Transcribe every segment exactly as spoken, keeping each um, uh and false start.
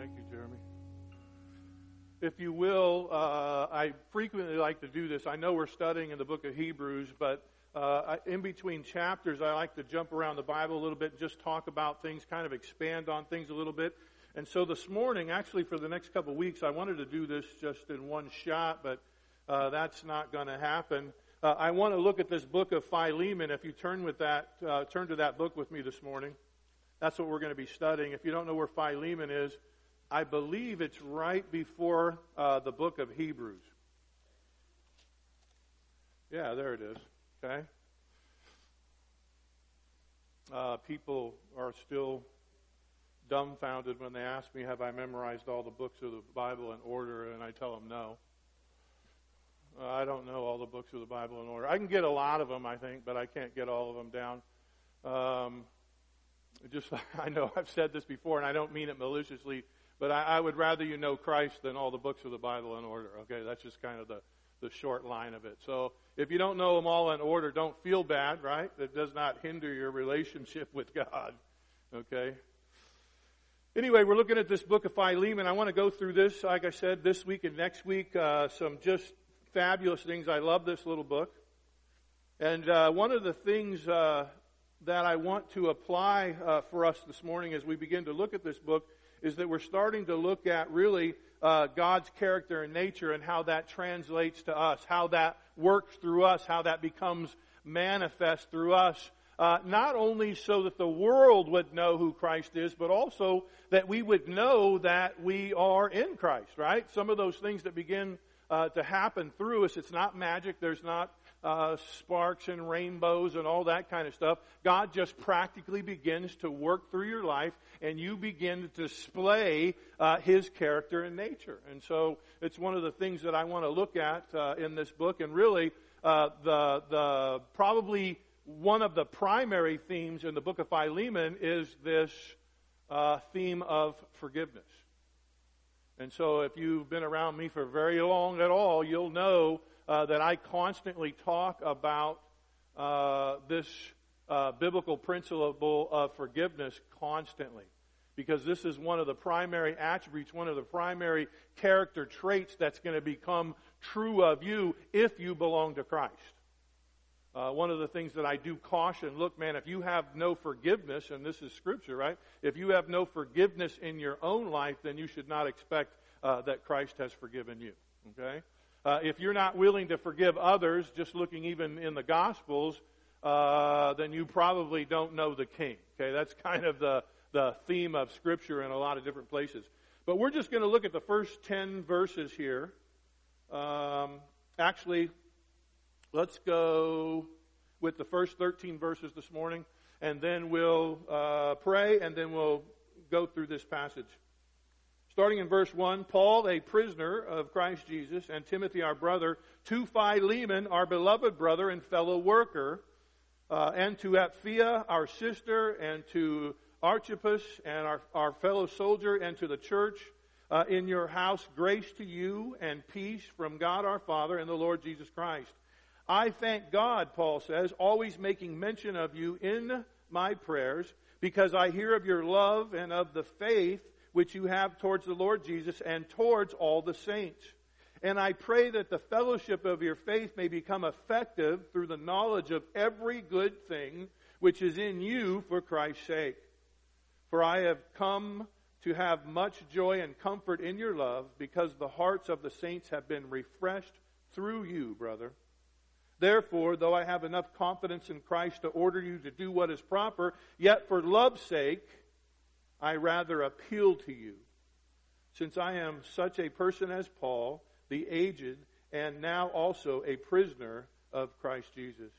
Thank you, Jeremy. If you will, uh, I frequently like to do this. I know we're studying in the book of Hebrews, but uh, I, in between chapters, I like to jump around the Bible a little bit and just talk about things, kind of expand on things a little bit. And so this morning, actually for the next couple of weeks, I wanted to do this just in one shot, but uh, that's not going to happen. Uh, I want to look at this book of Philemon. If you turn with that, uh, turn to that book with me this morning. That's what we're going to be studying. If you don't know where Philemon is, I believe it's right before uh, the book of Hebrews. Yeah, there it is. Okay. Uh, people are still dumbfounded when they ask me, have I memorized all the books of the Bible in order? And I tell them no. Uh, I don't know all the books of the Bible in order. I can get a lot of them, I think, but I can't get all of them down. Um, just I know I've said this before, and I don't mean it maliciously, but I, I would rather you know Christ than all the books of the Bible in order. Okay, that's just kind of the, the short line of it. So if you don't know them all in order, don't feel bad, right? That does not hinder your relationship with God. Okay? Anyway, we're looking at this book of Philemon. I want to go through this, like I said, this week and next week. Uh, some just fabulous things. I love this little book. And uh, one of the things uh, that I want to apply uh, for us this morning as we begin to look at this book is that we're starting to look at really uh, God's character and nature and how that translates to us, how that works through us, how that becomes manifest through us, uh, not only so that the world would know who Christ is, but also that we would know that we are in Christ, right? Some of those things that begin uh, to happen through us, it's not magic, there's not Uh, sparks and rainbows and all that kind of stuff. God just practically begins to work through your life, and you begin to display uh, His character and nature. And so it's one of the things that I want to look at uh, in this book. And really, uh, the the probably one of the primary themes in the book of Philemon is this uh, theme of forgiveness. And so if you've been around me for very long at all, you'll know Uh, that I constantly talk about uh, this uh, biblical principle of forgiveness constantly. Because this is one of the primary attributes, one of the primary character traits that's going to become true of you if you belong to Christ. Uh, one of the things that I do caution, look, man, if you have no forgiveness, and this is Scripture, right? If you have no forgiveness in your own life, then you should not expect uh, that Christ has forgiven you. Okay? Uh, if you're not willing to forgive others, just looking even in the Gospels, uh, then you probably don't know the King. Okay, that's kind of the, the theme of Scripture in a lot of different places. But we're just going to look at the first ten verses here. Um, actually, let's go with the first thirteen verses this morning, and then we'll uh, pray, and then we'll go through this passage. Starting in verse one, Paul, a prisoner of Christ Jesus, and Timothy, our brother, to Philemon, our beloved brother and fellow worker, uh, and to Apphia, our sister, and to Archippus, and our, our fellow soldier, and to the church uh, in your house, grace to you and peace from God our Father and the Lord Jesus Christ. I thank God, Paul says, always making mention of you in my prayers, because I hear of your love and of the faith which you have towards the Lord Jesus and towards all the saints. And I pray that the fellowship of your faith may become effective through the knowledge of every good thing which is in you for Christ's sake. For I have come to have much joy and comfort in your love, because the hearts of the saints have been refreshed through you, brother. Therefore, though I have enough confidence in Christ to order you to do what is proper, yet for love's sake I rather appeal to you, since I am such a person as Paul, the aged, and now also a prisoner of Christ Jesus.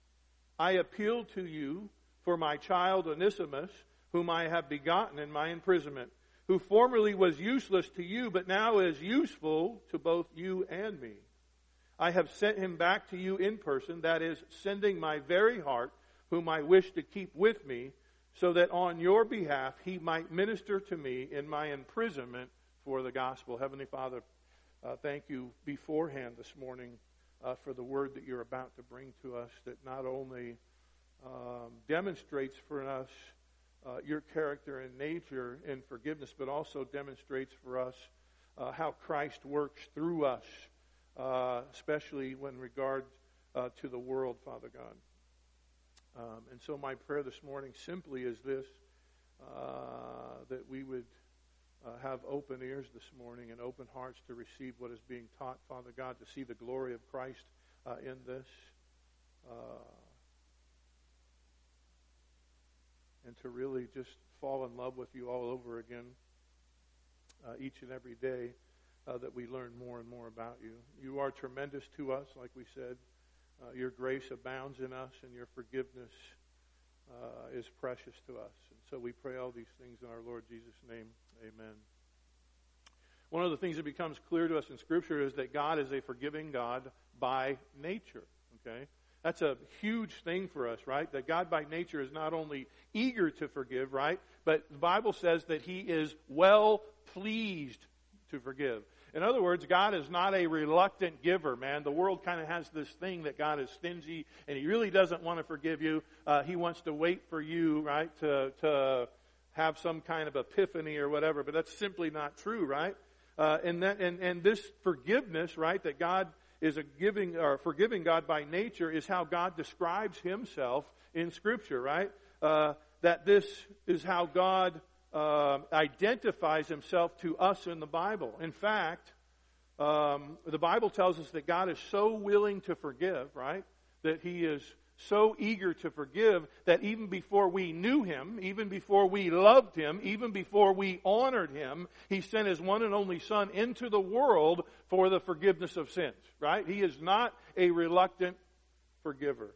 I appeal to you for my child Onesimus, whom I have begotten in my imprisonment, who formerly was useless to you, but now is useful to both you and me. I have sent him back to you in person, that is, sending my very heart, whom I wish to keep with me, so that on your behalf he might minister to me in my imprisonment for the gospel. Heavenly Father, uh, thank you beforehand this morning uh, for the word that you're about to bring to us, that not only um, demonstrates for us uh, your character and nature in forgiveness, but also demonstrates for us uh, how Christ works through us, uh, especially when regard uh, to the world, Father God. Um, and so my prayer this morning simply is this, uh, that we would uh, have open ears this morning and open hearts to receive what is being taught, Father God, to see the glory of Christ uh, in this. Uh, and to really just fall in love with you all over again uh, each and every day uh, that we learn more and more about you. You are tremendous to us, like we said. Uh, your grace abounds in us, and your forgiveness uh, is precious to us. And so we pray all these things in our Lord Jesus' name. Amen. One of the things that becomes clear to us in Scripture is that God is a forgiving God by nature. Okay? That's a huge thing for us, right? That God by nature is not only eager to forgive, right? But the Bible says that He is well pleased to forgive. In other words, God is not a reluctant giver, man. The world kind of has this thing that God is stingy and He really doesn't want to forgive you. Uh, he wants to wait for you, right, to, to have some kind of epiphany or whatever. But that's simply not true, right? Uh, and, that, and, and this forgiveness, right, that God is a giving or forgiving God by nature is how God describes Himself in Scripture, right? Uh, that this is how God uh, identifies Himself to us in the Bible. In fact, um, the Bible tells us that God is so willing to forgive, right? That He is so eager to forgive that even before we knew Him, even before we loved Him, even before we honored Him, He sent His one and only Son into the world for the forgiveness of sins, right? He is not a reluctant forgiver.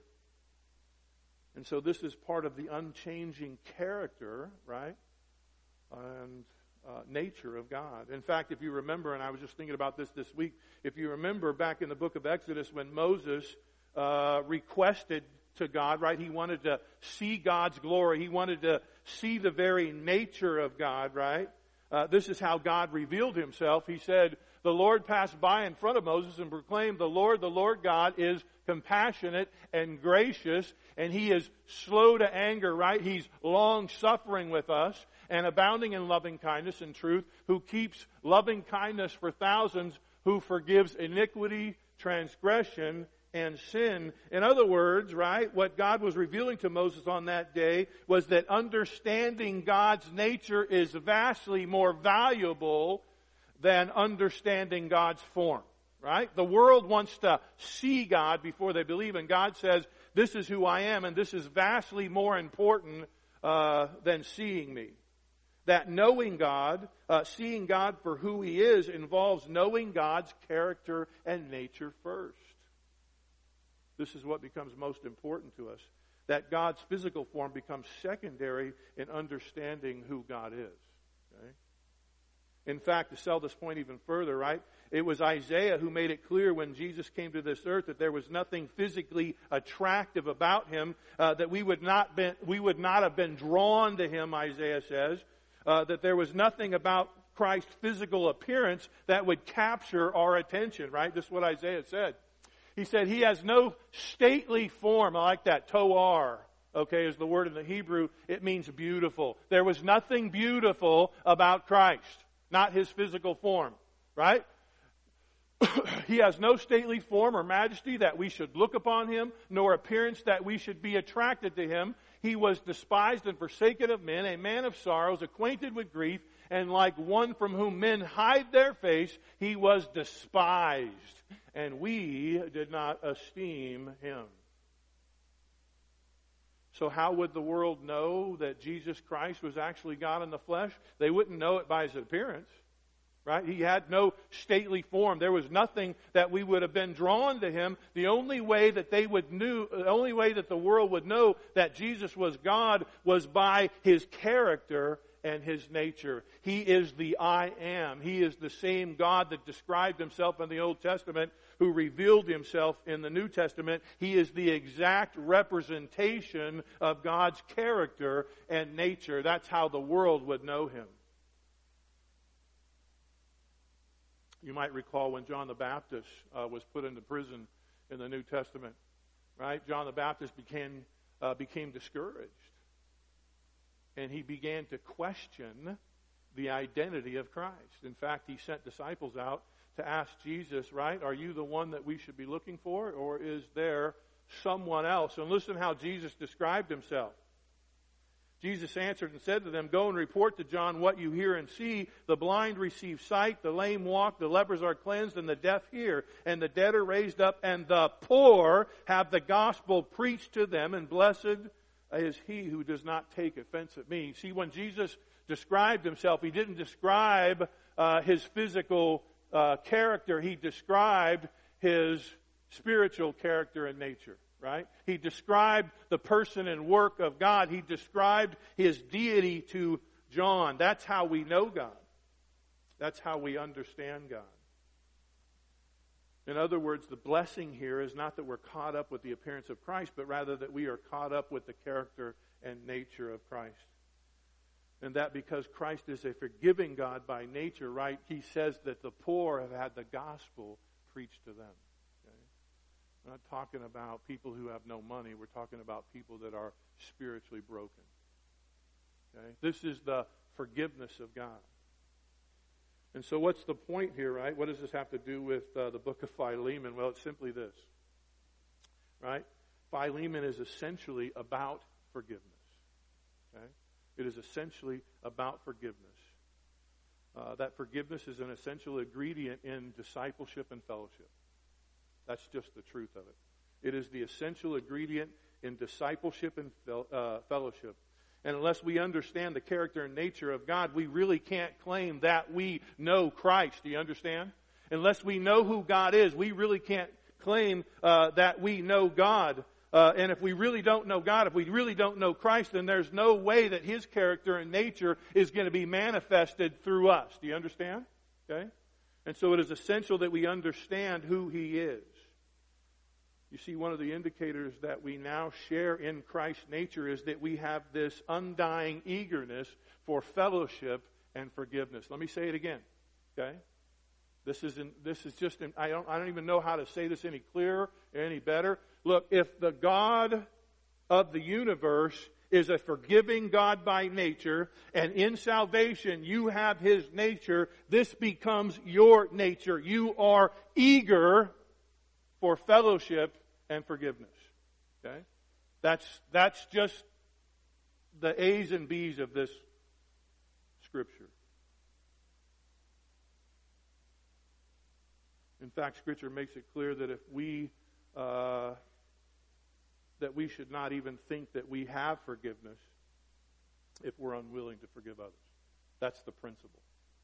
And so this is part of the unchanging character, right, and uh, nature of God. In fact, if you remember, and I was just thinking about this this week, if you remember back in the book of Exodus when Moses Uh, requested to God, right? He wanted to see God's glory. He wanted to see the very nature of God, right? Uh, this is how God revealed Himself. He said, the Lord passed by in front of Moses and proclaimed, the Lord, the Lord God is compassionate and gracious, and He is slow to anger, right? He's long-suffering with us and abounding in loving kindness and truth, who keeps loving kindness for thousands, who forgives iniquity, transgression, and sin. In other words, right, what God was revealing to Moses on that day was that understanding God's nature is vastly more valuable than understanding God's form, right? The world wants to see God before they believe, and God says, this is who I am, and this is vastly more important uh, than seeing me. That knowing God, uh, seeing God for who He is, involves knowing God's character and nature first. This is what becomes most important to us. That God's physical form becomes secondary in understanding who God is. Okay? In fact, to sell this point even further, right? It was Isaiah who made it clear when Jesus came to this earth that there was nothing physically attractive about Him, uh, that we would not been, we would not have been drawn to Him, Isaiah says. Uh, that there was nothing about Christ's physical appearance that would capture our attention, right? This is what Isaiah said. He said, He has no stately form. I like that. Toar, okay, is the word in the Hebrew. It means beautiful. There was nothing beautiful about Christ, not His physical form, right? He has no stately form or majesty that we should look upon Him, nor appearance that we should be attracted to Him. He was despised and forsaken of men, a man of sorrows, acquainted with grief, and like one from whom men hide their face, He was despised, and we did not esteem Him. So how would the world know that Jesus Christ was actually God in the flesh? They wouldn't know it by His appearance, right? He had no stately form. There was nothing that we would have been drawn to Him. The only way that they would knew, the only way that the world would know that Jesus was God was by His character and His nature. He is the I am. He is the same God that described Himself in the Old Testament, who revealed Himself in the New Testament. He is the exact representation of God's character and nature. That's how the world would know Him. You might recall when John the Baptist uh, was put into prison in the New Testament, right? John the Baptist became uh, became discouraged. and he began to question the identity of Christ. In fact, he sent disciples out to ask Jesus, right, are you the one that we should be looking for, or is there someone else? And listen how Jesus described himself. Jesus answered and said to them, go and report to John what you hear and see. The blind receive sight, the lame walk, the lepers are cleansed, and the deaf hear, and the dead are raised up, and the poor have the gospel preached to them, and blessed is he who does not take offense at me. See, when Jesus described himself, he didn't describe uh, his physical uh, character. He described his spiritual character and nature. Right? He described the person and work of God. He described his deity to John. That's how we know God. That's how we understand God. In other words, the blessing here is not that we're caught up with the appearance of Christ, but rather that we are caught up with the character and nature of Christ. And that because Christ is a forgiving God by nature, right? He says that the poor have had the gospel preached to them. We're not talking about people who have no money. We're talking about people that are spiritually broken. Okay? This is the forgiveness of God. And so what's the point here, right? What does this have to do with uh, the book of Philemon? Well, it's simply this. Right? Philemon is essentially about forgiveness. Okay? It is essentially about forgiveness. Uh, that forgiveness is an essential ingredient in discipleship and fellowship. That's just the truth of it. It is the essential ingredient in discipleship and uh, fellowship. And unless we understand the character and nature of God, we really can't claim that we know Christ. Do you understand? Unless we know who God is, we really can't claim uh, that we know God. Uh, and if we really don't know God, if we really don't know Christ, then there's no way that His character and nature is going to be manifested through us. Do you understand? Okay? And so it is essential that we understand who He is. You see, one of the indicators that we now share in Christ's nature is that we have this undying eagerness for fellowship and forgiveness. Let me say it again. Okay? This is in, this is just in, I don't I don't even know how to say this any clearer or any better. Look, if the God of the universe is a forgiving God by nature, and in salvation you have His nature, this becomes your nature. You are eager for fellowship and forgiveness. Okay? That's, that's just the A's and B's of this Scripture. In fact, Scripture makes it clear that if we uh, that we should not even think that we have forgiveness if we're unwilling to forgive others. That's the principle.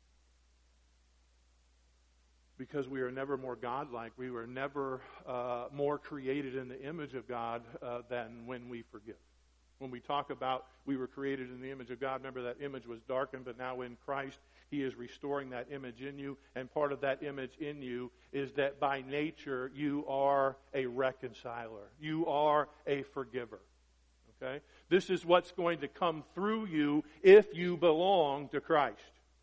Because we are never more godlike. We were never uh, more created in the image of God uh, than when we forgive. When we talk about we were created in the image of God, remember that image was darkened, but now in Christ, He is restoring that image in you. And part of that image in you is that by nature, you are a reconciler. You are a forgiver. Okay? This is what's going to come through you if you belong to Christ.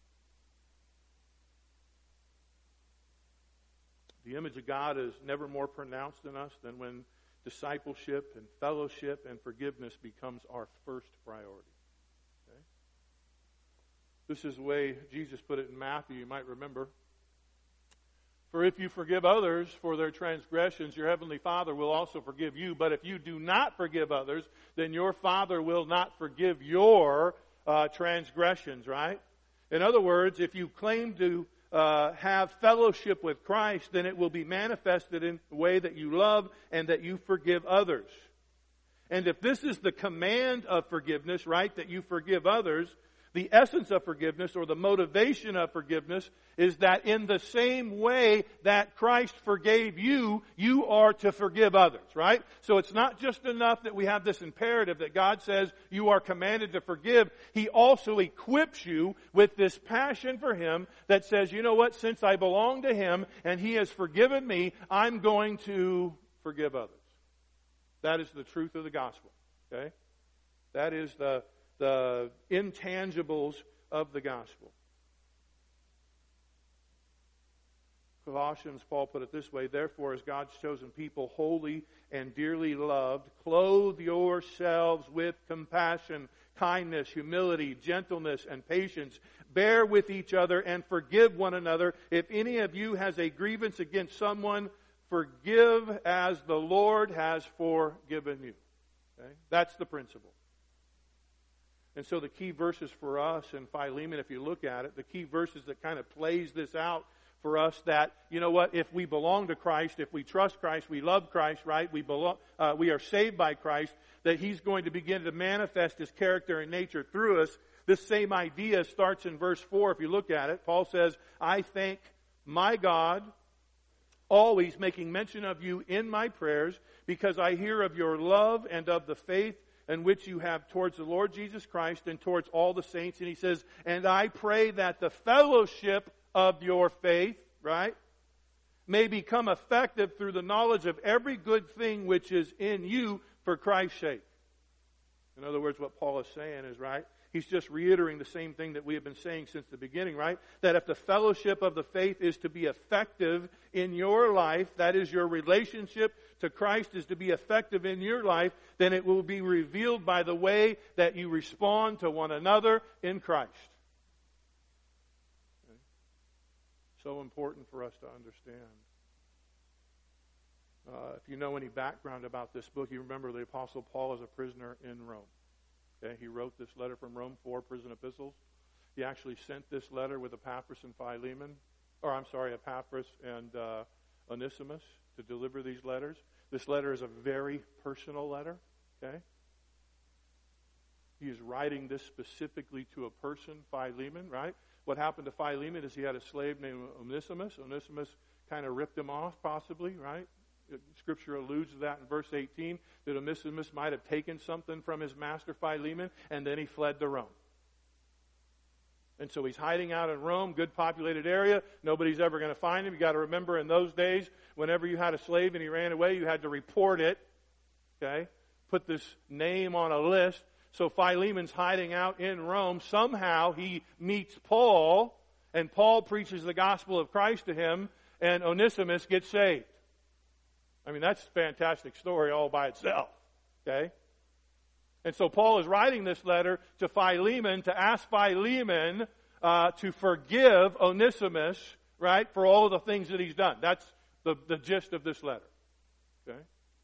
The image of God is never more pronounced in us than when discipleship and fellowship and forgiveness becomes our first priority. Okay? This is the way Jesus put it in Matthew, you might remember. For if you forgive others for their transgressions, your heavenly Father will also forgive you. But if you do not forgive others, then your Father will not forgive your uh, transgressions, right? In other words, if you claim to Uh, have fellowship with Christ, then it will be manifested in the way that you love and that you forgive others. And if this is the command of forgiveness, right, that you forgive others, the essence of forgiveness or the motivation of forgiveness is that in the same way that Christ forgave you, you are to forgive others, right? So it's not just enough that we have this imperative that God says you are commanded to forgive. He also equips you with this passion for Him that says, you know what, since I belong to Him and He has forgiven me, I'm going to forgive others. That is the truth of the gospel, okay? That is the the intangibles of the gospel. Colossians, Paul put it this way, therefore, as God's chosen people, holy and dearly loved, clothe yourselves with compassion, kindness, humility, gentleness, and patience. Bear with each other and forgive one another. If any of you has a grievance against someone, forgive as the Lord has forgiven you. Okay? That's the principle. And so the key verses for us in Philemon, if you look at it, the key verses that kind of plays this out for us, that, you know what, if we belong to Christ, if we trust Christ, we love Christ, right, we belong, uh, we are saved by Christ, that He's going to begin to manifest His character and nature through us. This same idea starts in verse four. If you look at it, Paul says, I thank my God, always making mention of you in my prayers, because I hear of your love and of the faith in which you have towards the Lord Jesus Christ and towards all the saints. And he says, and I pray that the fellowship of your faith, right, may become effective through the knowledge of every good thing which is in you for Christ's sake. In other words, what Paul is saying is, right, he's just reiterating the same thing that we have been saying since the beginning, right? That if the fellowship of the faith is to be effective in your life, that is, your relationship to Christ is to be effective in your life, then it will be revealed by the way that you respond to one another in Christ. Okay? So important for us to understand. Uh, if you know any background about this book, you remember the Apostle Paul is a prisoner in Rome. Okay, he wrote this letter from Rome, four prison epistles. He actually sent this letter with Epaphras and Philemon, or I'm sorry, Epaphras and uh, Onesimus to deliver these letters. This letter is a very personal letter. Okay, he is writing this specifically to a person, Philemon. Right? What happened to Philemon is he had a slave named Onesimus. Onesimus kind of ripped him off, possibly. Right? Scripture alludes to that in verse eighteen, that Onesimus might have taken something from his master Philemon, and then he fled to Rome. And so he's hiding out in Rome, good populated area. Nobody's ever going to find him. You got to remember, in those days, whenever you had a slave and he ran away, you had to report it. Okay? Put this name on a list. So Philemon's hiding out in Rome. Somehow he meets Paul, and Paul preaches the gospel of Christ to him, and Onesimus gets saved. I mean, that's a fantastic story all by itself. Okay? And so Paul is writing this letter to Philemon to ask Philemon uh, to forgive Onesimus, right, for all of the things that he's done. That's the, the gist of this letter. Okay?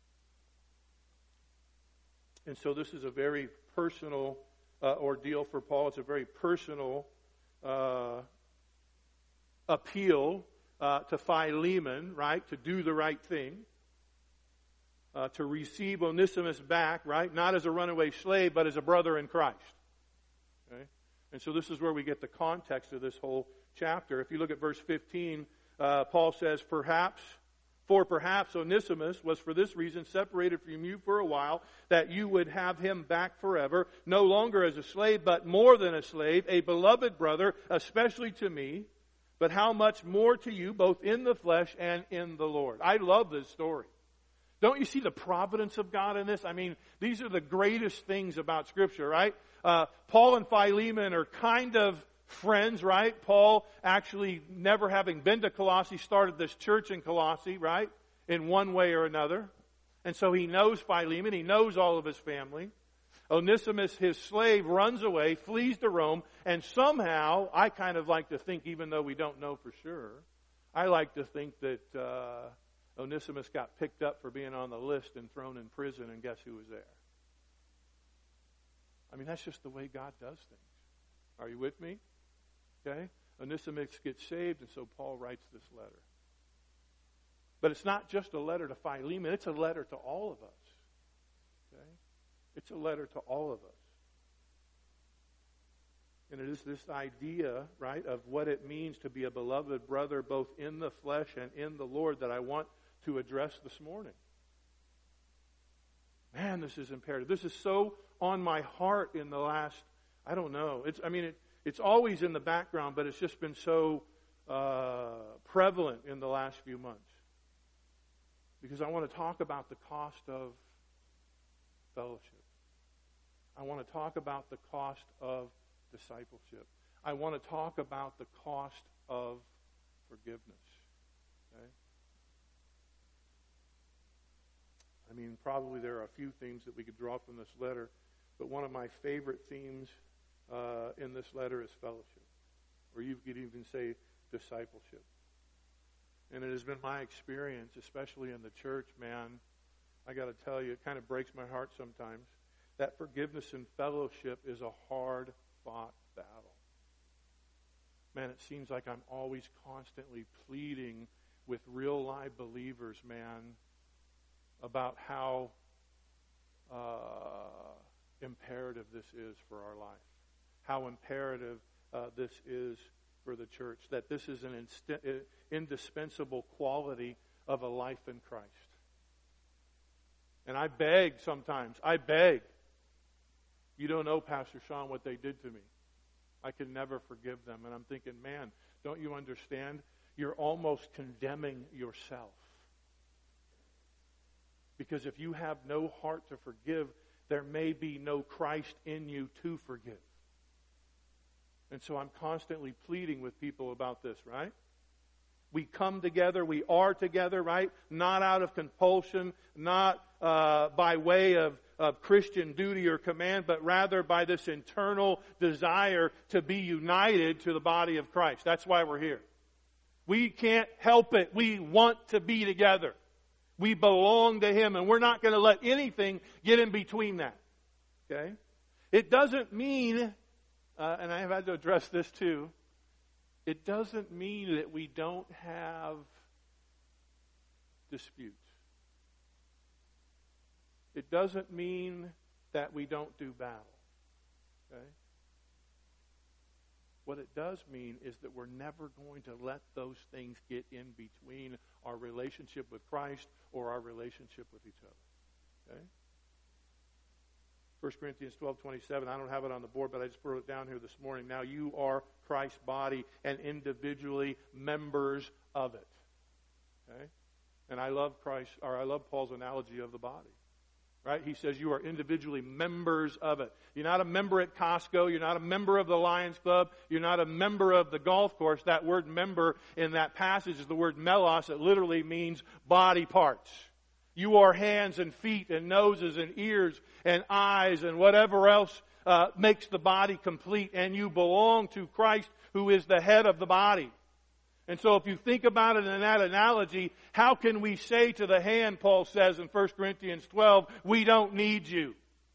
And so this is a very personal uh, ordeal for Paul. It's a very personal uh, appeal uh, to Philemon, right, to do the right thing. Uh, to receive Onesimus back, right? Not as a runaway slave, but as a brother in Christ. Okay? And so this is where we get the context of this whole chapter. If you look at verse fifteen, uh, Paul says, perhaps, for perhaps Onesimus was for this reason separated from you for a while, that you would have him back forever, no longer as a slave, but more than a slave, a beloved brother, especially to me, but how much more to you, both in the flesh and in the Lord. I love this story. Don't you see the providence of God in this? I mean, these are the greatest things about Scripture, right? Uh, Paul and Philemon are kind of friends, right? Paul, actually never having been to Colossae, started this church in Colossae, right? In one way or another. And so he knows Philemon. He knows all of his family. Onesimus, his slave, runs away, flees to Rome, and somehow, I kind of like to think, even though we don't know for sure, I like to think that Uh, Onesimus got picked up for being on the list and thrown in prison, and guess who was there? I mean, that's just the way God does things. Are you with me? Okay? Onesimus gets saved, and so Paul writes this letter. But it's not just a letter to Philemon, it's a letter to all of us. Okay? It's a letter to all of us. And it is this idea, right, of what it means to be a beloved brother both in the flesh and in the Lord that I want to address this morning. Man, this is imperative. This is so on my heart in the last, I don't know. It's, I mean, it, it's always in the background, but it's just been so uh, prevalent in the last few months. Because I want to talk about the cost of fellowship. I want to talk about the cost of discipleship. I want to talk about the cost of forgiveness. Okay? I mean, probably there are a few things that we could draw from this letter But one of my favorite themes uh, in this letter is fellowship, or you could even say discipleship. And it has been my experience, especially in the church, man, I got to tell you, it kind of breaks my heart sometimes, that forgiveness and fellowship is a hard-fought battle. Man, it seems like I'm always constantly pleading with real live believers, man, about how uh, imperative this is for our life. How imperative uh, this is for the church. That this is an inst- indispensable quality of a life in Christ. And I beg sometimes, I beg. You don't know, Pastor Sean, what they did to me. I can never forgive them. And I'm thinking, man, don't you understand? You're almost condemning yourself. Because if you have no heart to forgive, there may be no Christ in you to forgive. And so I'm constantly pleading with people about this, right? We come together, we are together, right? Not out of compulsion, not uh, by way of, of Christian duty or command, but rather by this internal desire to be united to the body of Christ. That's why we're here. We can't help it. We want to be together. We belong to Him, and we're not going to let anything get in between that. Okay? It doesn't mean, uh, and I have had to address this too, it doesn't mean that we don't have disputes. It doesn't mean that we don't do battle. Okay? What it does mean is that we're never going to let those things get in between our relationship with Christ or our relationship with each other. Okay? First Corinthians twelve twenty-seven, I don't have it on the board, but I just wrote it down here this morning. Now you are Christ's body and individually members of it. Okay? And I love Christ, or I love Paul's analogy of the body. Right? He says you are individually members of it. You're not a member at Costco. You're not a member of the Lions Club. You're not a member of the golf course. That word member in that passage is the word melos. It literally means body parts. You are hands and feet and noses and ears and eyes and whatever else uh, makes the body complete. And you belong to Christ, who is the head of the body. And so if you think about it in that analogy, how can we say to the hand, Paul says in First Corinthians twelve, we don't need you?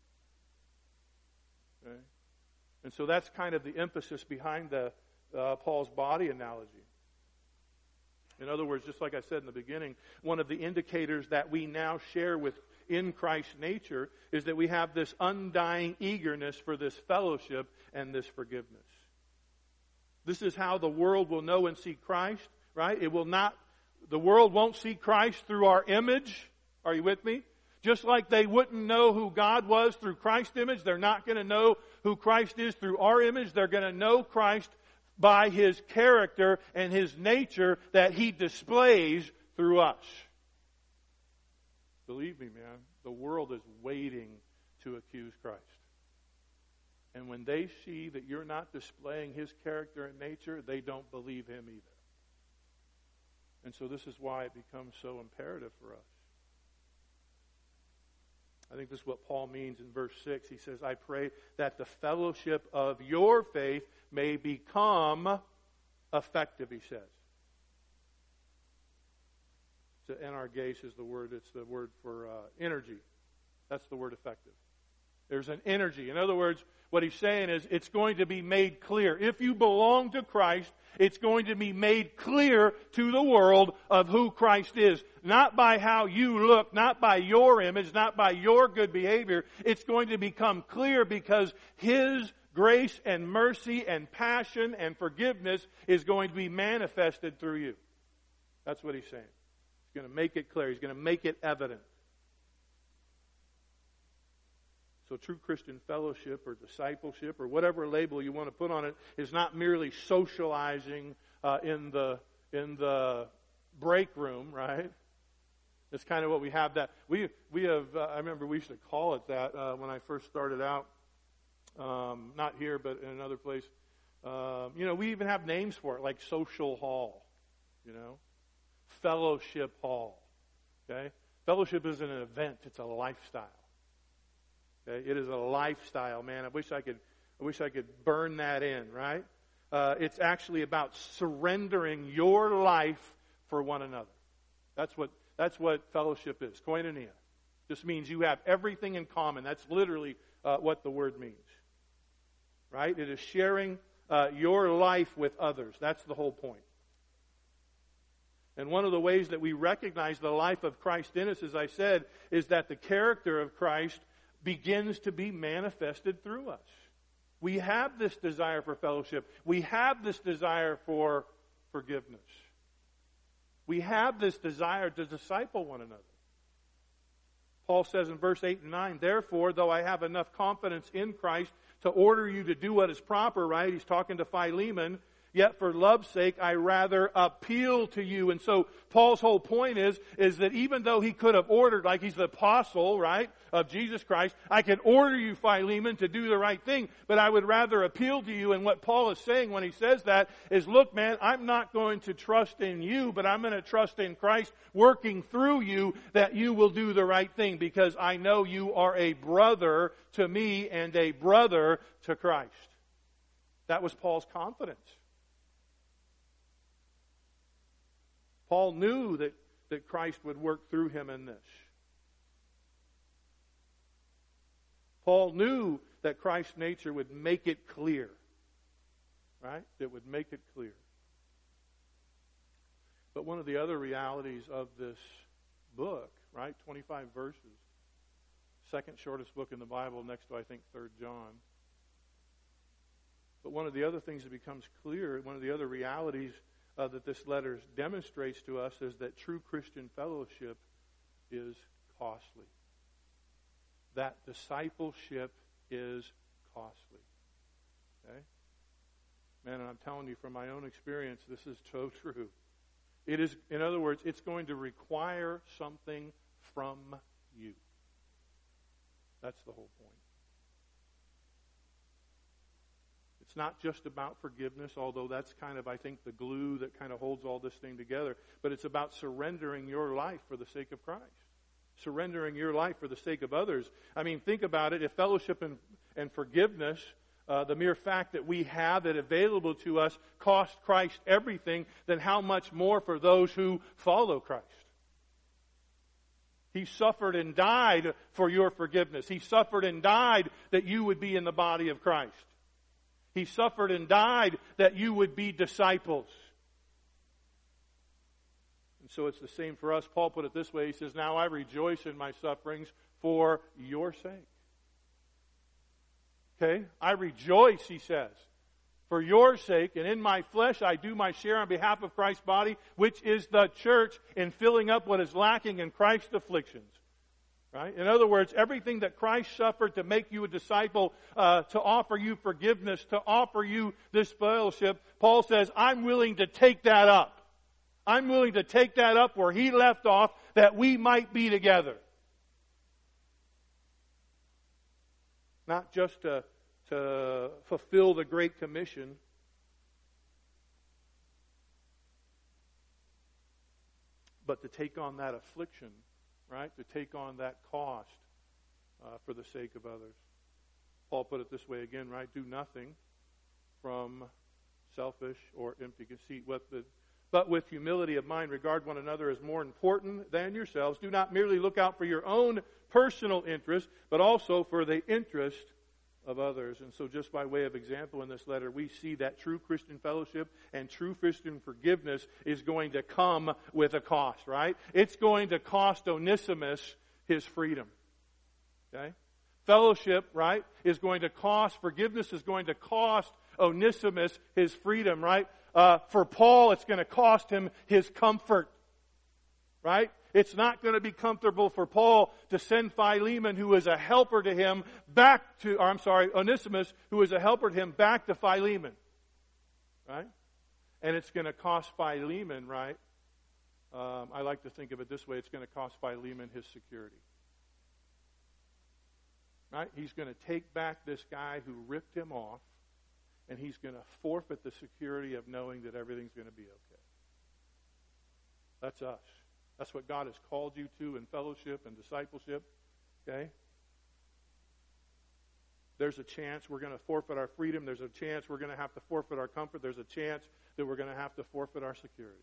Okay? And so that's kind of the emphasis behind the uh, Paul's body analogy. In other words, just like I said in the beginning, one of the indicators that we now share with in Christ's nature is that we have this undying eagerness for this fellowship and this forgiveness. This is how the world will know and see Christ, right? It will not, the world won't see Christ through our image. Are you with me? Just like they wouldn't know who God was through Christ's image, they're not going to know who Christ is through our image. They're going to know Christ by His character and His nature that He displays through us. Believe me, man, the world is waiting to accuse Christ. And when they see that you're not displaying His character and nature, they don't believe Him either. And so this is why it becomes so imperative for us. I think this is what Paul means in verse six. He says, I pray that the fellowship of your faith may become effective, he says. So energes is the word, it's the word for uh, energy. That's the word effective. There's an energy. In other words, what he's saying is it's going to be made clear. If you belong to Christ, it's going to be made clear to the world of who Christ is. Not by how you look, not by your image, not by your good behavior. It's going to become clear because His grace and mercy and passion and forgiveness is going to be manifested through you. That's what he's saying. He's going to make it clear. He's going to make it evident. So true Christian fellowship or discipleship or whatever label you want to put on it is not merely socializing uh, in the in the break room, right? It's kind of what we have that. We we have, uh, I remember we used to call it that uh, when I first started out. Um, not here, but in another place. Um, you know, we even have names for it, like social hall, you know, fellowship hall. Okay? Fellowship isn't an event, it's a lifestyle. Okay? It is a lifestyle, man. I wish I could, I wish I could burn that in, right? Uh, it's actually about surrendering your life for one another. That's what that's what fellowship is. Koinonia just means you have everything in common. That's literally uh, what the word means, right? It is sharing uh, your life with others. That's the whole point. And one of the ways that we recognize the life of Christ in us, as I said, is that the character of Christ begins to be manifested through us. We have this desire for fellowship. We have this desire for forgiveness. We have this desire to disciple one another. Paul says in verse eight and nine, therefore, though I have enough confidence in Christ to order you to do what is proper, right? He's talking to Philemon. Yet for love's sake, I rather appeal to you. And so Paul's whole point is, is that even though he could have ordered, like he's the apostle, right, of Jesus Christ, I can order you, Philemon, to do the right thing, but I would rather appeal to you. And what Paul is saying when he says that is, look, man, I'm not going to trust in you, but I'm going to trust in Christ working through you that you will do the right thing, because I know you are a brother to me and a brother to Christ. That was Paul's confidence. Paul knew that, that Christ would work through him in this. Paul knew that Christ's nature would make it clear. Right? It would make it clear. But one of the other realities of this book, right, twenty-five verses, second shortest book in the Bible next to, I think, Third John. But one of the other things that becomes clear, one of the other realities Uh, that this letter demonstrates to us is that true Christian fellowship is costly. That discipleship is costly. Okay? Man, and I'm telling you from my own experience, this is so true. It is, in other words, it's going to require something from you. That's the whole point. It's not just about forgiveness, although that's kind of, I think, the glue that kind of holds all this thing together. But it's about surrendering your life for the sake of Christ. Surrendering your life for the sake of others. I mean, think about it. If fellowship and, and forgiveness, uh, the mere fact that we have it available to us, cost Christ everything, then how much more for those who follow Christ? He suffered and died for your forgiveness. He suffered and died that you would be in the body of Christ. He suffered and died that you would be disciples. And so it's the same for us. Paul put it this way. He says, now I rejoice in my sufferings for your sake. Okay? I rejoice, he says, for your sake. And in my flesh I do my share on behalf of Christ's body, which is the church, in filling up what is lacking in Christ's afflictions. Right? In other words, everything that Christ suffered to make you a disciple, uh, to offer you forgiveness, to offer you this fellowship, Paul says, I'm willing to take that up. I'm willing to take that up where he left off, that we might be together. Not just to, to fulfill the Great Commission, but to take on that affliction. Right? To take on that cost uh, for the sake of others. Paul put it this way again, right? Do nothing from selfish or empty conceit. What the, but with humility of mind, regard one another as more important than yourselves. Do not merely look out for your own personal interest, but also for the interest of others. And so just by way of example in this letter, we see that true Christian fellowship and true Christian forgiveness is going to come with a cost, right? It's going to cost Onesimus his freedom. Okay? Fellowship, right, is going to cost, forgiveness is going to cost Onesimus his freedom, right? Uh, for Paul, it's going to cost him his comfort, right? It's not going to be comfortable for Paul to send Philemon, who is a helper to him, back to, or I'm sorry, Onesimus, who is a helper to him, back to Philemon. Right? And it's going to cost Philemon, right? Um, I like to think of it this way. It's going to cost Philemon his security. Right? He's going to take back this guy who ripped him off, and he's going to forfeit the security of knowing that everything's going to be okay. That's us. That's what God has called you to in fellowship and discipleship. Okay? there's a chance we're going to forfeit our freedom. There's a chance we're going to have to forfeit our comfort. There's a chance that we're going to have to forfeit our security.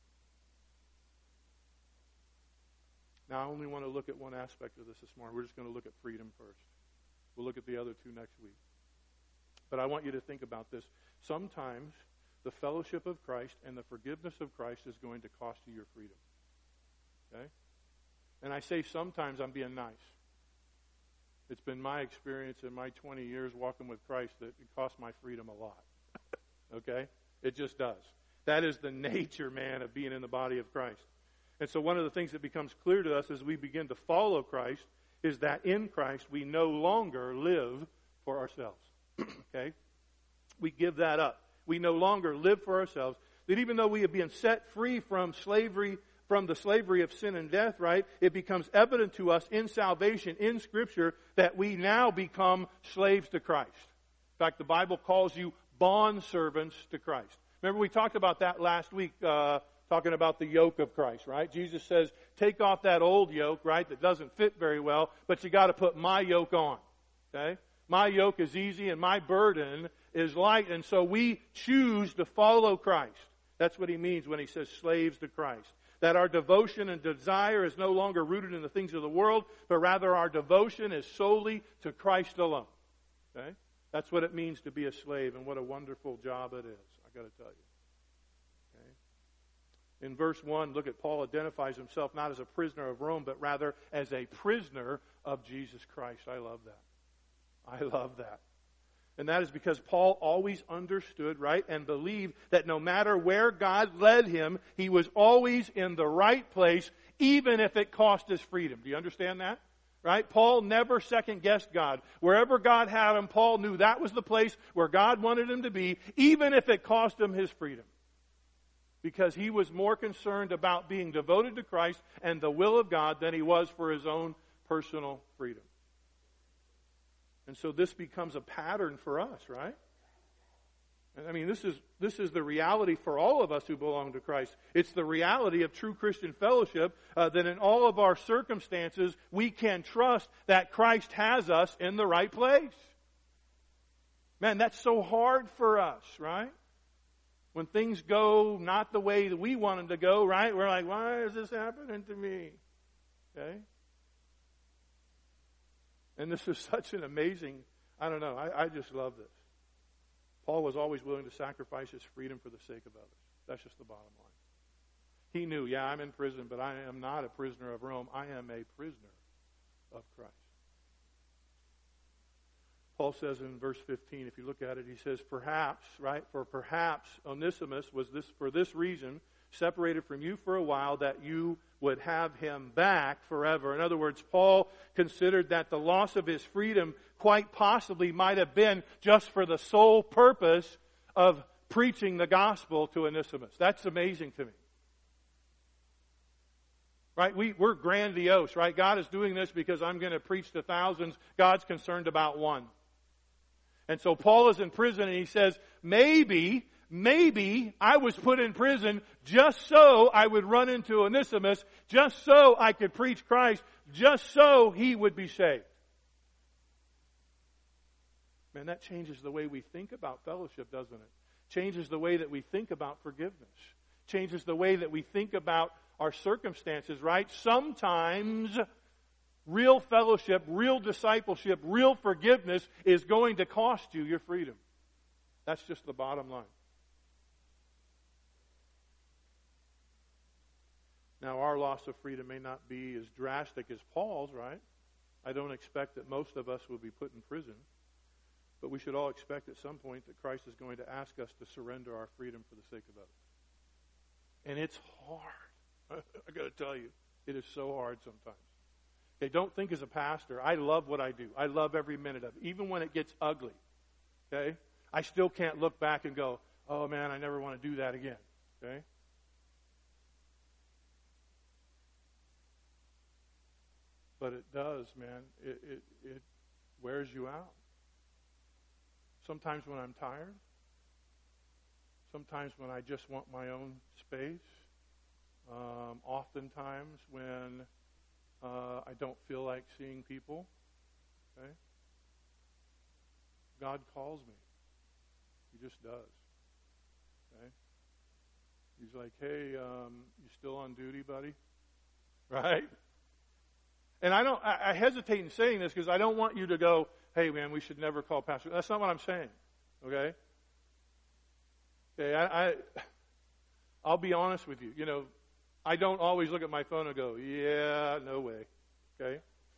Now, I only want to look at one aspect of this this morning. We're just going to look at freedom first. We'll look at the other two next week. But I want you to think about this. Sometimes the fellowship of Christ and the forgiveness of Christ is going to cost you your freedom. Okay? And I say sometimes, I'm being nice. It's been my experience in my twenty years walking with Christ that it costs my freedom a lot. Okay? It just does. That is the nature, man, of being in the body of Christ. And so one of the things that becomes clear to us as we begin to follow Christ is that in Christ we no longer live for ourselves. Okay? We give that up. We no longer live for ourselves. That even though we have been set free from slavery, from the slavery of sin and death, right, it becomes evident to us in salvation, in Scripture, that we now become slaves to Christ. In fact, the Bible calls you bondservants to Christ. Remember, we talked about that last week, uh, talking about the yoke of Christ, right? Jesus says, take off that old yoke, right, that doesn't fit very well, but you got to put my yoke on. Okay? My yoke is easy and my burden is light. And so we choose to follow Christ. That's what he means when he says slaves to Christ. That our devotion and desire is no longer rooted in the things of the world, but rather our devotion is solely to Christ alone. Okay? That's what it means to be a slave, and what a wonderful job it is, I got to tell you. Okay? In verse one, look at Paul identifies himself not as a prisoner of Rome, but rather as a prisoner of Jesus Christ. I love that. I love that. And that is because Paul always understood, right, and believed that no matter where God led him, he was always in the right place, even if it cost his freedom. Do you understand that? Right? Paul never second-guessed God. Wherever God had him, Paul knew that was the place where God wanted him to be, even if it cost him his freedom. Because he was more concerned about being devoted to Christ and the will of God than he was for his own personal freedom. And so this becomes a pattern for us, right? I mean, this is this is the reality for all of us who belong to Christ. It's the reality of true Christian fellowship, uh, that in all of our circumstances, we can trust that Christ has us in the right place. Man, that's so hard for us, right? When things go not the way that we want them to go, right? We're like, why is this happening to me? Okay? And this is such an amazing, I don't know, I, I just love this. Paul was always willing to sacrifice his freedom for the sake of others. That's just the bottom line. He knew, yeah, I'm in prison, but I am not a prisoner of Rome. I am a prisoner of Christ. Paul says in verse fifteen, if you look at it, he says, perhaps, right, for perhaps Onesimus was this for this reason separated from you for a while, that you would have him back forever. In other words, Paul considered that the loss of his freedom quite possibly might have been just for the sole purpose of preaching the gospel to Onesimus. That's amazing to me. Right? We, we're grandiose, right? God is doing this because I'm going to preach to thousands. God's concerned about one. And so Paul is in prison and he says, maybe... Maybe I was put in prison just so I would run into Onesimus, just so I could preach Christ, just so he would be saved. Man, that changes the way we think about fellowship, doesn't it? Changes the way that we think about forgiveness. Changes the way that we think about our circumstances, right? Sometimes real fellowship, real discipleship, real forgiveness is going to cost you your freedom. That's just the bottom line. Now, our loss of freedom may not be as drastic as Paul's, right? I don't expect that most of us will be put in prison. But we should all expect at some point that Christ is going to ask us to surrender our freedom for the sake of others. And it's hard. I got to tell you, it is so hard sometimes. Okay, don't think as a pastor, I love what I do. I love every minute of it, even when it gets ugly. Okay? I still can't look back and go, oh man, I never want to do that again. Okay? But it does, man. It, it, it wears you out. Sometimes when I'm tired. Sometimes when I just want my own space. Um, oftentimes when uh, I don't feel like seeing people. Okay? God calls me. He just does. Okay? He's like, hey, um, you still on duty, buddy? Right? And I don't. I, I hesitate in saying this because I don't want you to go, hey, man, we should never call pastor. That's not what I'm saying. Okay? Okay, I, I, I'll be honest with you. You know, I don't always look at my phone and go, yeah, no way. Okay?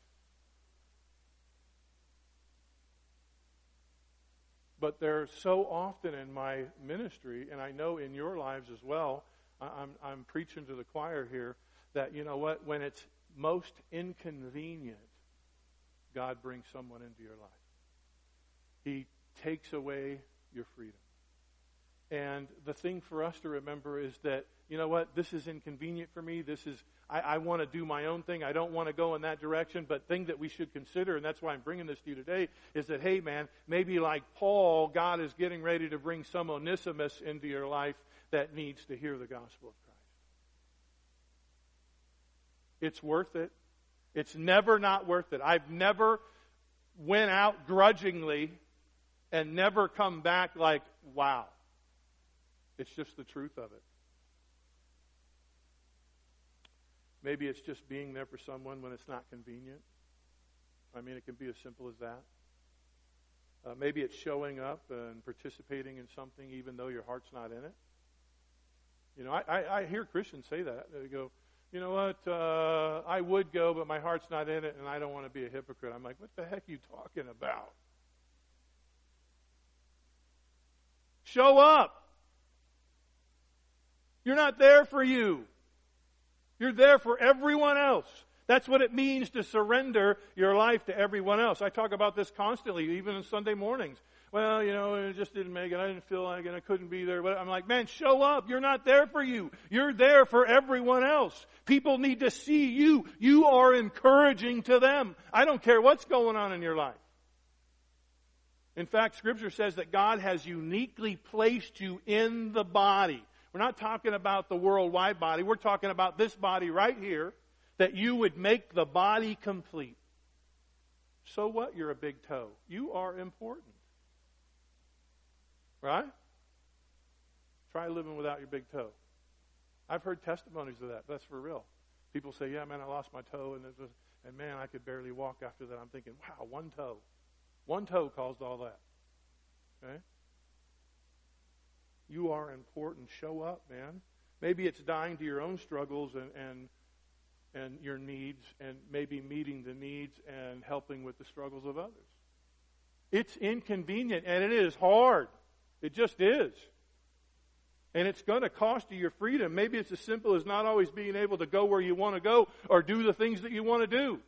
But there's so often in my ministry, and I know in your lives as well, I'm, I'm preaching to the choir here, that, you know what, when it's most inconvenient, God brings someone into your life. He takes away your freedom. And the thing for us to remember is that, you know what, this is inconvenient for me. This is, I, I want to do my own thing. I don't want to go in that direction. But thing that we should consider, and that's why I'm bringing this to you today, is that, hey, man, maybe like Paul, God is getting ready to bring some Onesimus into your life that needs to hear the gospel of Christ. It's worth it. It's never not worth it. I've never went out grudgingly and never come back like, wow. It's just the truth of it. Maybe it's just being there for someone when it's not convenient. I mean, it can be as simple as that. Uh, maybe it's showing up and participating in something even though your heart's not in it. You know, I, I, I hear Christians say that. They go, you know what, uh, I would go, but my heart's not in it, and I don't want to be a hypocrite. I'm like, what the heck are you talking about? Show up. You're not there for you. You're there for everyone else. That's what it means to surrender your life to everyone else. I talk about this constantly, even on Sunday mornings. Well, you know, it just didn't make it. I didn't feel like it. I couldn't be there. But I'm like, man, show up. You're not there for you. You're there for everyone else. People need to see you. You are encouraging to them. I don't care what's going on in your life. In fact, Scripture says that God has uniquely placed you in the body. We're not talking about the worldwide body. We're talking about this body right here, that you would make the body complete. So what? You're a big toe. You are important. Right? Try living without your big toe. I've heard testimonies of that. That's for real. People say, yeah, man, I lost my toe, and, it was, and man, I could barely walk after that. I'm thinking, wow, one toe. One toe caused all that. Okay? You are important. Show up, man. Maybe it's dying to your own struggles and, and and your needs, and maybe meeting the needs and helping with the struggles of others. It's inconvenient, and it is hard. It just is. And it's going to cost you your freedom. Maybe it's as simple as not always being able to go where you want to go or do the things that you want to do.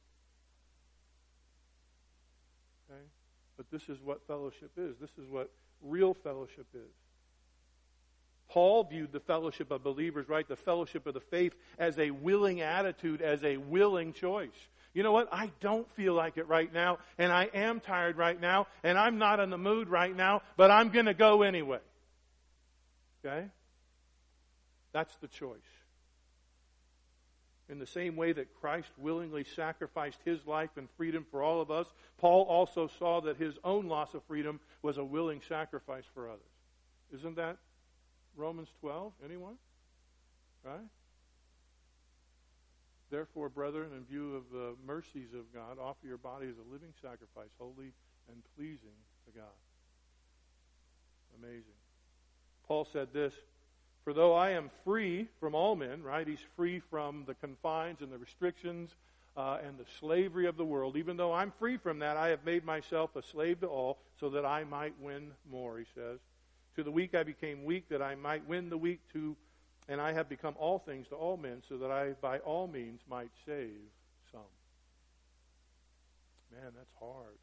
Okay? But this is what fellowship is. This is what real fellowship is. Paul viewed the fellowship of believers, right, the fellowship of the faith, as a willing attitude, as a willing choice. You know what? I don't feel like it right now, and I am tired right now, and I'm not in the mood right now, but I'm going to go anyway. Okay? That's the choice. In the same way that Christ willingly sacrificed his life and freedom for all of us, Paul also saw that his own loss of freedom was a willing sacrifice for others. Isn't that Romans twelve? Anyone? Right? Therefore, brethren, in view of the mercies of God, offer your body as a living sacrifice, holy and pleasing to God. Amazing. Paul said this, for though I am free from all men, right? He's free from the confines and the restrictions uh, and the slavery of the world. Even though I'm free from that, I have made myself a slave to all so that I might win more, he says. To the weak I became weak, that I might win the weak to, and I have become all things to all men, so that I by all means might save some. Man, that's hard.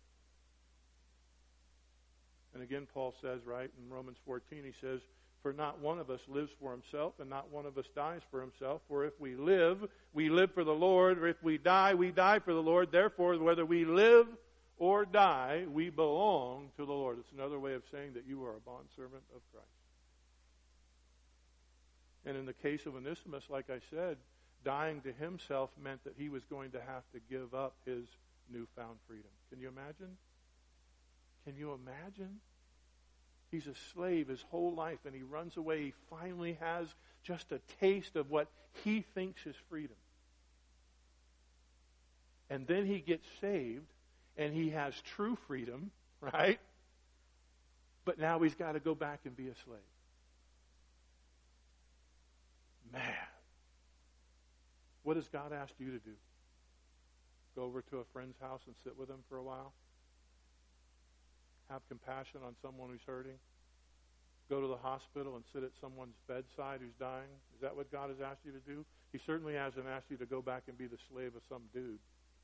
And again, Paul says, right, in Romans fourteen, he says, for not one of us lives for himself, and not one of us dies for himself. For if we live, we live for the Lord, or if we die, we die for the Lord. Therefore, whether we live or die, we belong to the Lord. It's another way of saying that you are a bondservant of Christ. And in the case of Onesimus, like I said, dying to himself meant that he was going to have to give up his newfound freedom. Can you imagine? Can you imagine? He's a slave his whole life, and he runs away. He finally has just a taste of what he thinks is freedom. And then he gets saved, and he has true freedom, right? But now he's got to go back and be a slave. Man. What has God asked you to do? Go over to a friend's house and sit with them for a while? Have compassion on someone who's hurting? Go to the hospital and sit at someone's bedside who's dying? Is that what God has asked you to do? He certainly hasn't asked you to go back and be the slave of some dude.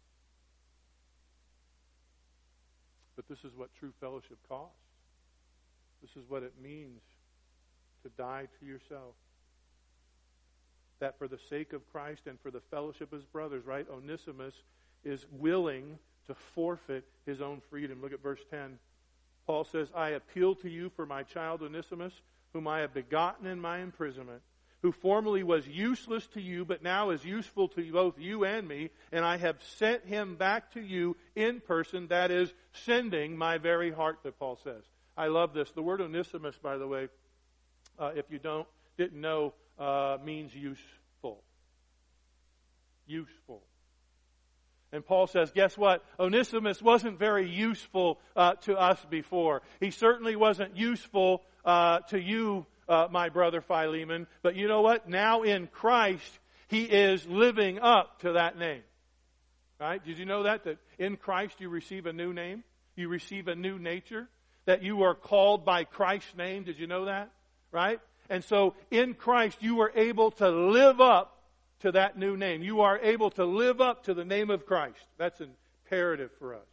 But this is what true fellowship costs. This is what it means to die to yourself. That for the sake of Christ and for the fellowship of his brothers, right? Onesimus is willing to forfeit his own freedom. Look at verse ten. Paul says, I appeal to you for my child Onesimus, whom I have begotten in my imprisonment, who formerly was useless to you, but now is useful to both you and me, and I have sent him back to you in person, that is, sending my very heart, that Paul says. I love this. The word Onesimus, by the way, uh, if you don't didn't know, uh, means useful. Useful. And Paul says, guess what? Onesimus wasn't very useful uh, to us before. He certainly wasn't useful uh, to you, uh, my brother Philemon. But you know what? Now in Christ, he is living up to that name. Right? Did you know that? That in Christ you receive a new name? You receive a new nature? That you are called by Christ's name? Did you know that? Right? And so in Christ you are able to live up to that new name. You are able to live up to the name of Christ. That's imperative for us.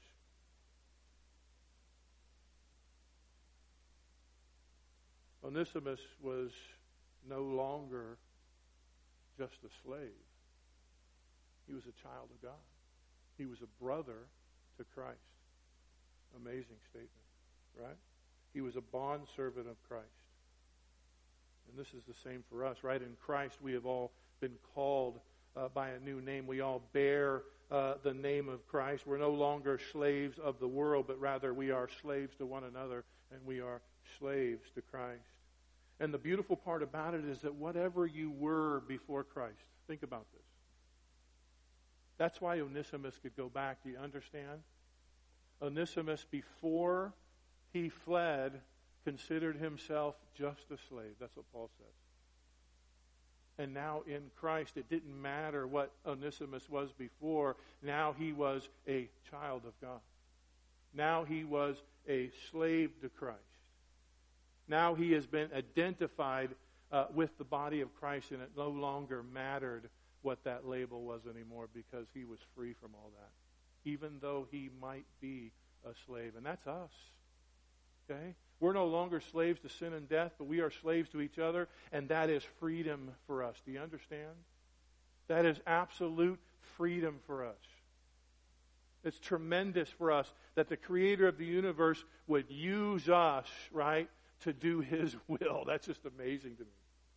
Onesimus was no longer just a slave. He was a child of God. He was a brother to Christ. Amazing statement, right? He was a bondservant of Christ. And this is the same for us, right? In Christ we have all been called uh, by a new name. We all bear uh, the name of Christ. We're no longer slaves of the world, but rather we are slaves to one another, and we are slaves to Christ. And the beautiful part about it is that whatever you were before Christ, think about this. That's why Onesimus could go back. Do you understand? Onesimus, before he fled, considered himself just a slave. That's what Paul says. And now in Christ, it didn't matter what Onesimus was before. Now he was a child of God. Now he was a slave to Christ. Now he has been identified uh, with the body of Christ, and it no longer mattered what that label was anymore because he was free from all that, even though he might be a slave. And that's us. Okay? We're no longer slaves to sin and death, but we are slaves to each other, and that is freedom for us. Do you understand? That is absolute freedom for us. It's tremendous for us that the Creator of the universe would use us, right, to do His will. That's just amazing to me.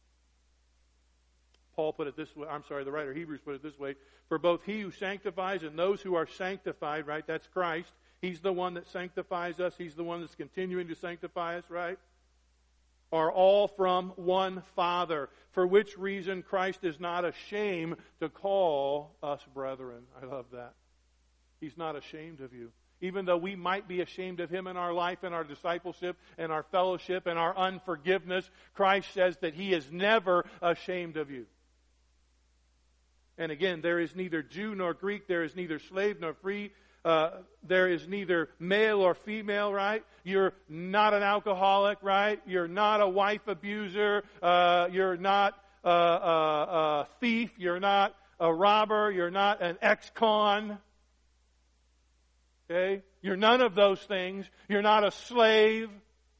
Paul put it this way, I'm sorry, the writer of Hebrews put it this way, for both He who sanctifies and those who are sanctified, right, that's Christ. He's the one that sanctifies us. He's the one that's continuing to sanctify us, right? Are all from one Father, for which reason Christ is not ashamed to call us brethren. I love that. He's not ashamed of you. Even though we might be ashamed of Him in our life and our discipleship and our fellowship and our unforgiveness, Christ says that He is never ashamed of you. And again, there is neither Jew nor Greek, there is neither slave nor free, Uh, there is neither male or female, right? You're not an alcoholic, right? You're not a wife abuser. Uh, you're not a, a, a thief. You're not a robber. You're not an ex-con. Okay? You're none of those things. You're not a slave.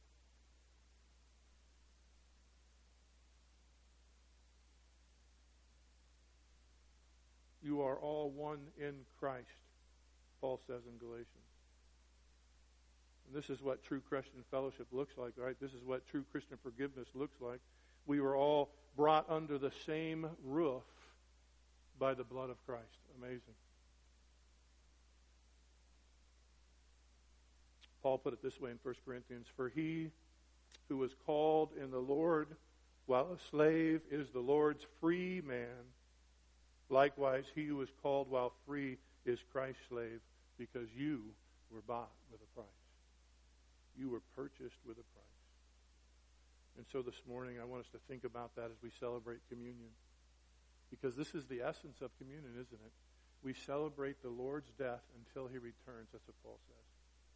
You are all one in Christ, Paul says in Galatians. And this is what true Christian fellowship looks like, right? This is what true Christian forgiveness looks like. We were all brought under the same roof by the blood of Christ. Amazing. Paul put it this way in First Corinthians, for he who was called in the Lord while a slave is the Lord's free man. Likewise, he who was called while free is Christ's slave, because you were bought with a price. You were purchased with a price. And so this morning, I want us to think about that as we celebrate communion. Because this is the essence of communion, isn't it? We celebrate the Lord's death until he returns. That's what Paul says.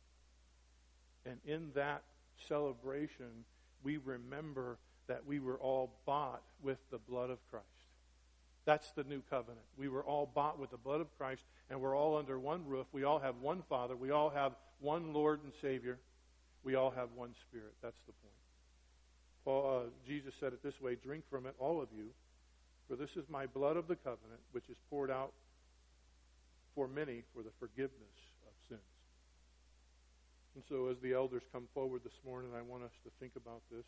And in that celebration, we remember that we were all bought with the blood of Christ. That's the new covenant. We were all bought with the blood of Christ, and we're all under one roof. We all have one Father. We all have one Lord and Savior. We all have one Spirit. That's the point. Paul, uh, Jesus said it this way, drink from it, all of you, for this is my blood of the covenant, which is poured out for many for the forgiveness of sins. And so as the elders come forward this morning, I want us to think about this.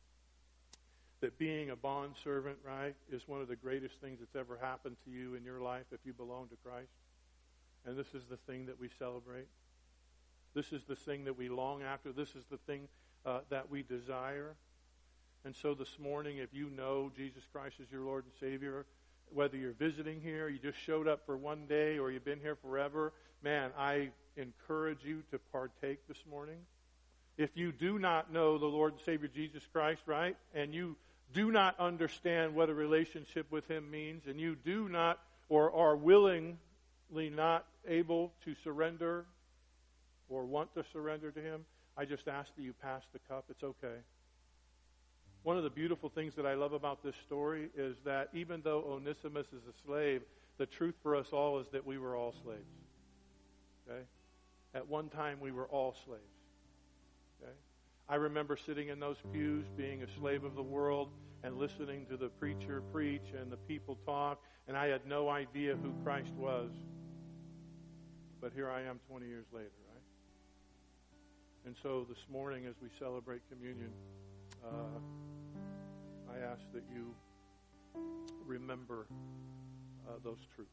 That being a bondservant, right, is one of the greatest things that's ever happened to you in your life if you belong to Christ. And this is the thing that we celebrate. This is the thing that we long after. This is the thing uh, that we desire. And so this morning, if you know Jesus Christ as your Lord and Savior, whether you're visiting here, you just showed up for one day, or you've been here forever, man, I encourage you to partake this morning. If you do not know the Lord and Savior Jesus Christ, right, and you do not understand what a relationship with him means, and you do not or are willingly not able to surrender or want to surrender to him, I just ask that you pass the cup. It's okay. One of the beautiful things that I love about this story is that even though Onesimus is a slave, the truth for us all is that we were all slaves. Okay? At one time, we were all slaves. Okay? I remember sitting in those pews, being a slave of the world, and listening to the preacher preach and the people talk, and I had no idea who Christ was. But here I am twenty years later, right? And so this morning, as we celebrate communion, uh, I ask that you remember uh, those truths.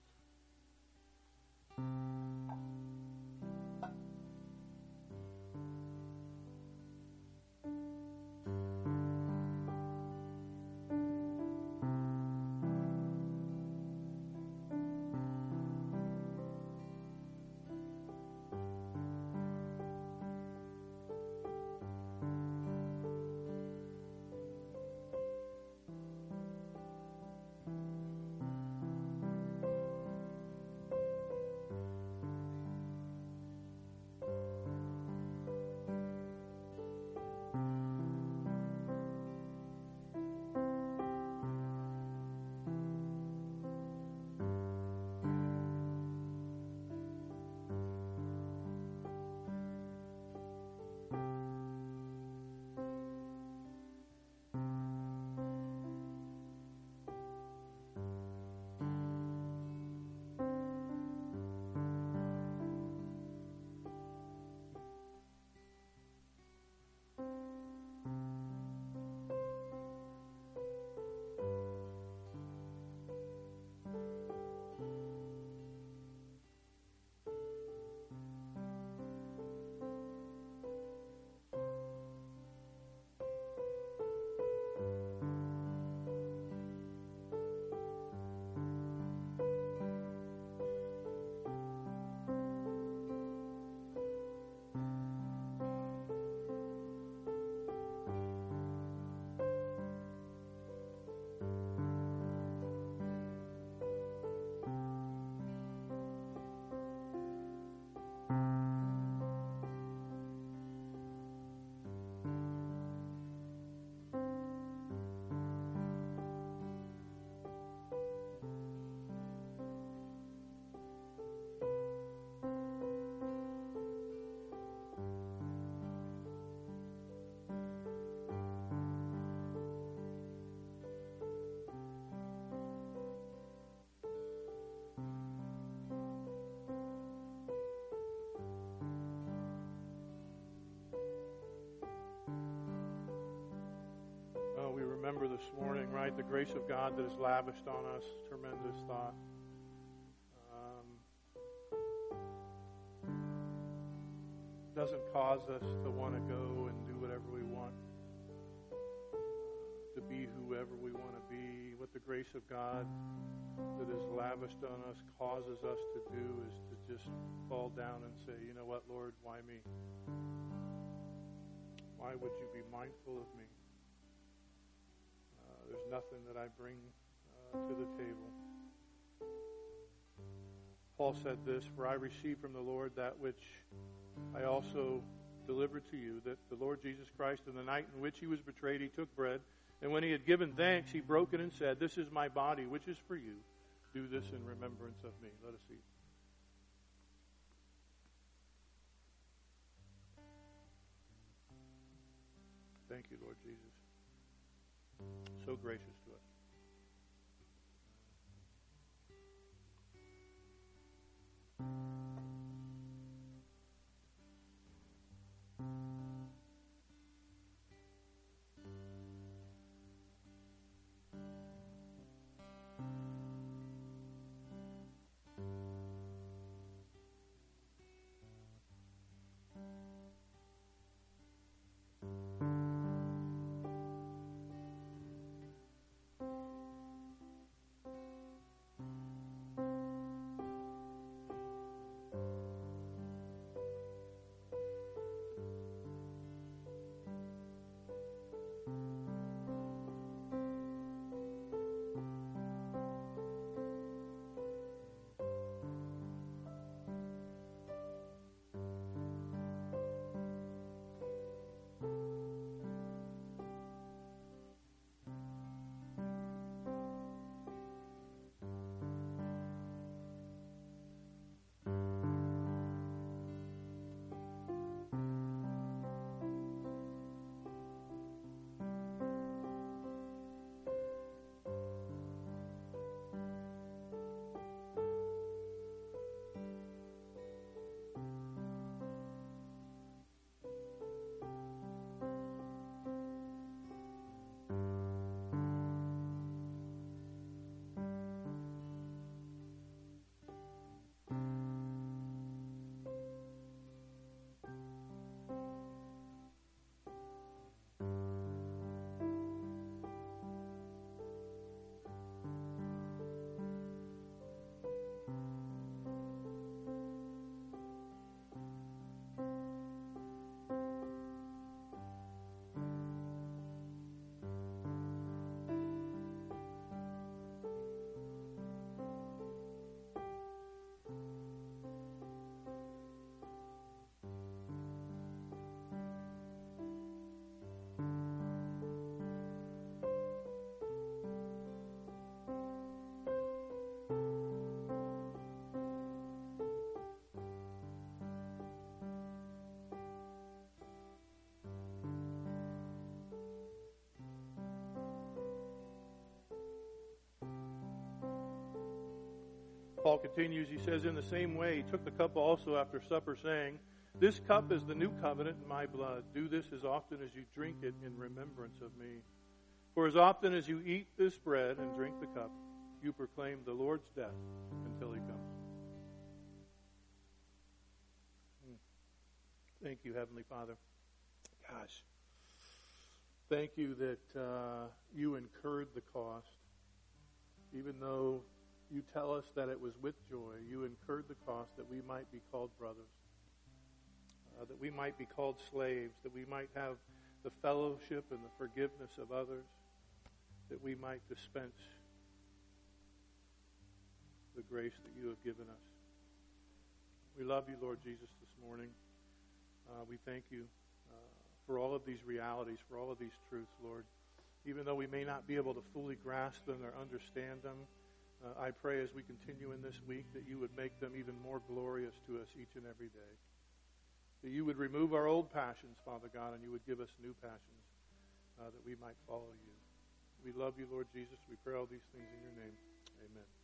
Remember this morning, right, the grace of God that is lavished on us. Tremendous thought. Um, doesn't cause us to want to go and do whatever we want, to be whoever we want to be. What the grace of God that is lavished on us causes us to do is to just fall down and say, you know what, Lord, why me? Why would you be mindful of me? Uh, there's nothing that I bring uh, to the table. Paul said this, for I received from the Lord that which I also delivered to you, that the Lord Jesus Christ, in the night in which he was betrayed, he took bread, and when he had given thanks, he broke it and said, this is my body, which is for you. Do this in remembrance of me. Let us eat. Thank you, Lord Jesus. So gracious to us. Paul continues, he says, in the same way, he took the cup also after supper, saying, this cup is the new covenant in my blood. Do this as often as you drink it in remembrance of me. For as often as you eat this bread and drink the cup, you proclaim the Lord's death until he comes. Thank you, Heavenly Father. Gosh. Thank you that uh, you incurred the cost. Even though you tell us that it was with joy, you incurred the cost that we might be called brothers, uh, that we might be called slaves, that we might have the fellowship and the forgiveness of others, that we might dispense the grace that you have given us. We love you, Lord Jesus, this morning. Uh, we thank you uh, for all of these realities, for all of these truths, Lord. Even though we may not be able to fully grasp them or understand them, uh, I pray as we continue in this week that you would make them even more glorious to us each and every day. That you would remove our old passions, Father God, and you would give us new passions uh, that we might follow you. We love you, Lord Jesus. We pray all these things in your name. Amen.